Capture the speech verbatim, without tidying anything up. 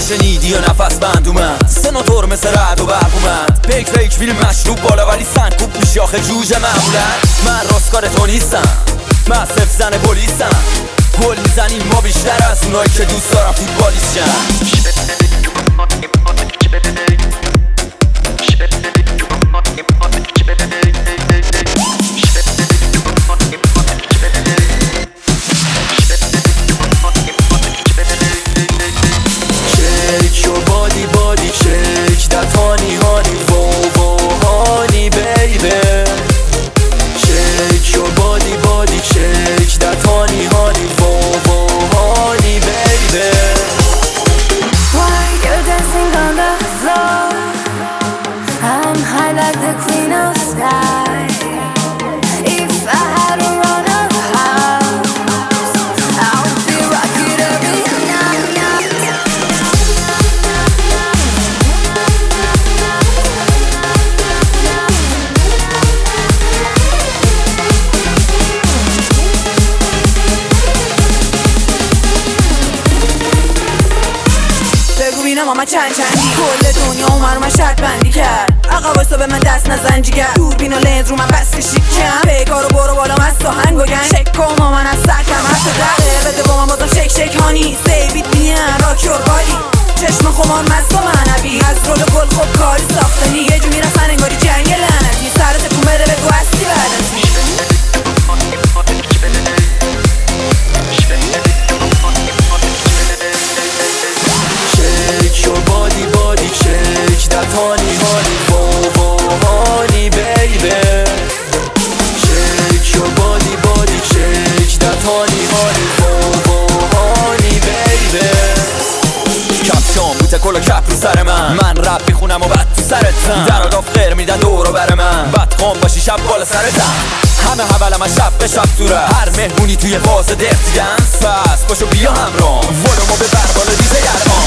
نشنیدی و نفس بند اومد سناتور مثل رد و برق اومد پیک پیک فیلم مشروب بالا ولی سنگکوب میشی آخه جوجه معمولا من راستکار تو نیستم من صف زن پلیسم گل میزنیم ما بیشتر از اونایی که دوست دارم فوتبالیستشن Shake your body, body, shake that honey, honey, whoa, whoa, honey, baby. Shake your body, body, shake that honey, honey, whoa, whoa, honey, baby. Why you're dancing on the floor? I'm high like the queen of sky. If I had a run of house, I would be rocking every night. بگو بینم اما چند چندی کل دنیا اومد رو من شرط بندی کرد عقب واسه به من دست نزن جیگر دوربین و لنز رو من بس شیکم پیکارو برو بالا من ساهنگ و گنگ شک کن ما من از سر کمر تا در بده با من بازم شک شک هانی سیبیت بیان راک یور بادی چشم خمار مست و معنوی از رول گل خوب کاری ساختنی یه جو میرسن انگاری جنگ لعنتی سرت کون بده بگو هستی بعدتی Shake your body, body, shake that honey, honey, whoa, whoa, honey, baby. Shake your body, body, shake that honey, honey, whoa, whoa, honey, baby. کپشان بوته کلا کپ رو سر من من رپ میخونم و بد تو سرتم در آداف غیر میدن دورو بر من بد خام باشی شب بالا سرتم همه حولم از شب به شب تو رفت هر مهمونی توی فاز درتی دنس پس باشو بیا همراه ولومو ببر بالا دیزه یرمان